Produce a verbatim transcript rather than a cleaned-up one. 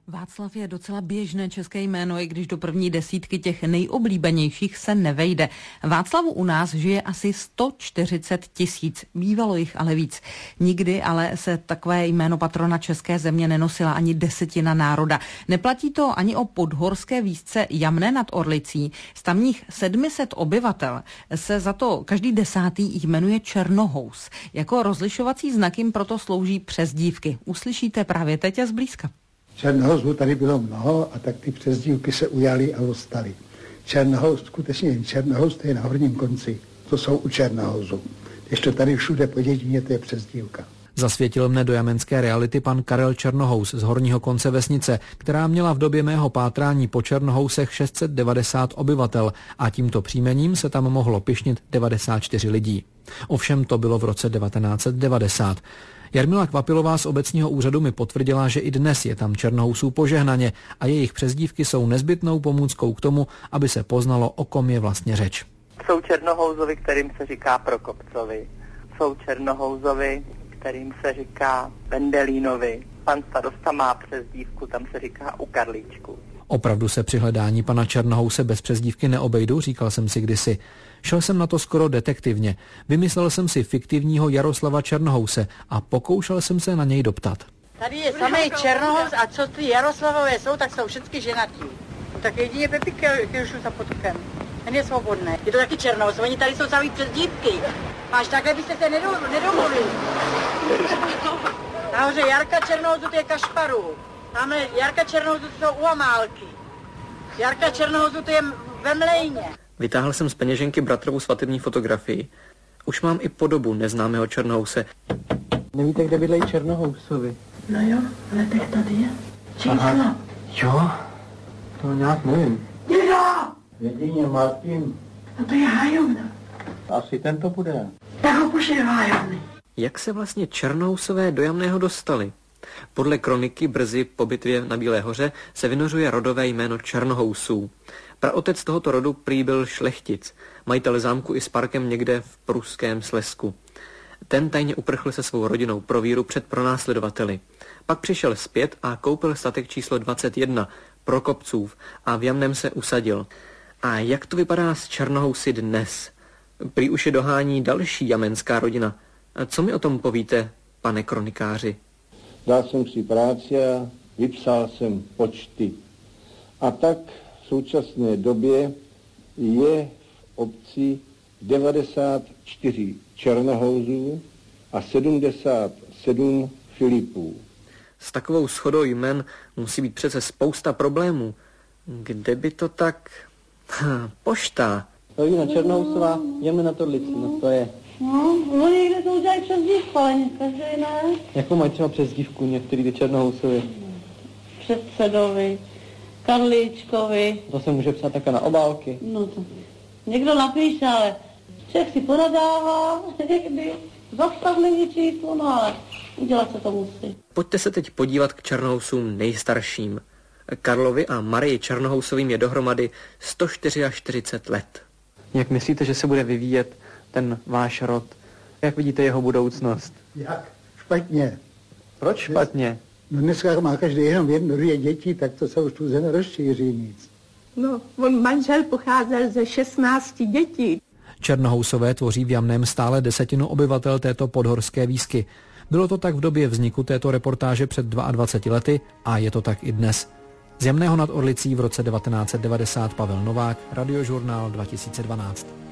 Václav je docela běžné české jméno, i když do první desítky těch nejoblíbenějších se nevejde. Václavu u nás žije asi sto čtyřicet tisíc, bývalo jich ale víc. Nikdy ale se takové jméno patrona české země nenosila ani desetina národa. Neplatí to ani o podhorské vísce Jamné nad Orlicí. Z tamních sedm set obyvatel se za to každý desátý jmenuje Černohous. Jako rozlišovací znak jim proto slouží přezdívky. Uslyšíte právě teď a zblízka. Černohouzů tady bylo mnoho a tak ty přezdívky se ujaly a ostaly. Černohouz, skutečně jen Černohouz, to je na horním konci. To jsou u Černohouzů. Ještě tady všude po dědině, to je přezdívka. Zasvětil mne do jamenské reality pan Karel Černohous z horního konce vesnice, která měla v době mého pátrání po Černohousech šest set devadesát obyvatel a tímto příjmením se tam mohlo pyšnit devadesát čtyři lidí. Ovšem to bylo v roce devatenáct set devadesát. Jarmila Kvapilová z obecního úřadu mi potvrdila, že i dnes je tam Černohousů požehnaně a jejich přezdívky jsou nezbytnou pomůckou k tomu, aby se poznalo, o kom je vlastně řeč. Jsou Černohouzovi, kterým se říká Prokopcovi. Jsou Černohouzovi, kterým se říká Vendelínovi. Pan starosta má přezdívku, tam se říká u Karlíčku. Opravdu se při hledání pana Černohouse bez přezdívky neobejdu, říkal jsem si kdysi. Šel jsem na to skoro detektivně. Vymyslel jsem si fiktivního Jaroslava Černohouse a pokoušel jsem se na něj doptat. Tady je samý Černohous a co ty Jaroslavové jsou, tak jsou všichni ženatí. Tak jedině Pepy Kiršu za potkem. Ten je svobodný. Je to taky Černohous, oni tady jsou samý přezdívky. Máš takhle byste se nedomluvili. Nahoře Jarka Černohousu, to je Kašparu. Tamhle Jarka Černohousu, to jsou u Amálky. Jarka Černohousu, to je ve Mlejně. Vytáhl jsem z peněženky bratrovu svatební fotografii. Už mám i podobu neznámého Černohouse. Nevíte, kde bydlejí Černohousovi? No jo, ale teď tady je. Číslo. Aha. Jo, to nějak nevím. Dědo! Jedině Martin. No to je Hájovna. Asi ten to bude. Tak ho pošli do Hájovny. Jak se vlastně Černohousové do Jamného dostali? Podle kroniky brzy po bitvě na Bílé hoře se vynořuje rodové jméno Černohousů. Praotec tohoto rodu prý byl šlechtic, majitel zámku i s parkem někde v pruském Slezsku. Ten tajně uprchl se svou rodinou pro víru před pronásledovateli. Pak přišel zpět a koupil statek číslo dvacet jedna, Prokopcův, a v Jamném se usadil. A jak to vypadá s Černohousy dnes? Prý už je dohání další jamenská rodina. Co mi o tom povíte, pane kronikáři? Dal jsem si práci a vypsal jsem počty. A tak v současné době je v obci devadesát čtyři Černohouzů a sedmdesát sedm Filipů. S takovou shodou jmen musí být přece spousta problémů. Kde by to tak... Pošta. Rodina Černohousová, Jamné nad Orlicí, no to je. No, no někde to udělají přezdívku, ale každý ne. Jakou mají třeba přezdívku některý ty Černohousovi? Předsedovi, Karlíčkovi. To se může psát také na obálky. No to někdo napíše, ale člověk si ponadává, někdy zastav není číslo, no ale udělat se to musí. Pojďte se teď podívat k Černohousům nejstarším. Karlovi a Marii Černohousovým je dohromady sto čtyřicet čtyři let. Jak myslíte, že se bude vyvíjet ten váš rod? Jak vidíte jeho budoucnost? Jak? Špatně. Proč špatně? No dneska má každý jenom jedno, dvě děti, tak to se už tu nerozšíří nic. No, on manžel pocházel ze šestnácti dětí. Černohousové tvoří v Jamném stále desetinu obyvatel této podhorské výsky. Bylo to tak v době vzniku této reportáže před dvaceti dvěma lety a je to tak i dnes. Z Jamného nad Orlicí v roce devatenáct set devadesát Pavel Novák, Radiožurnál dva tisíce dvanáct.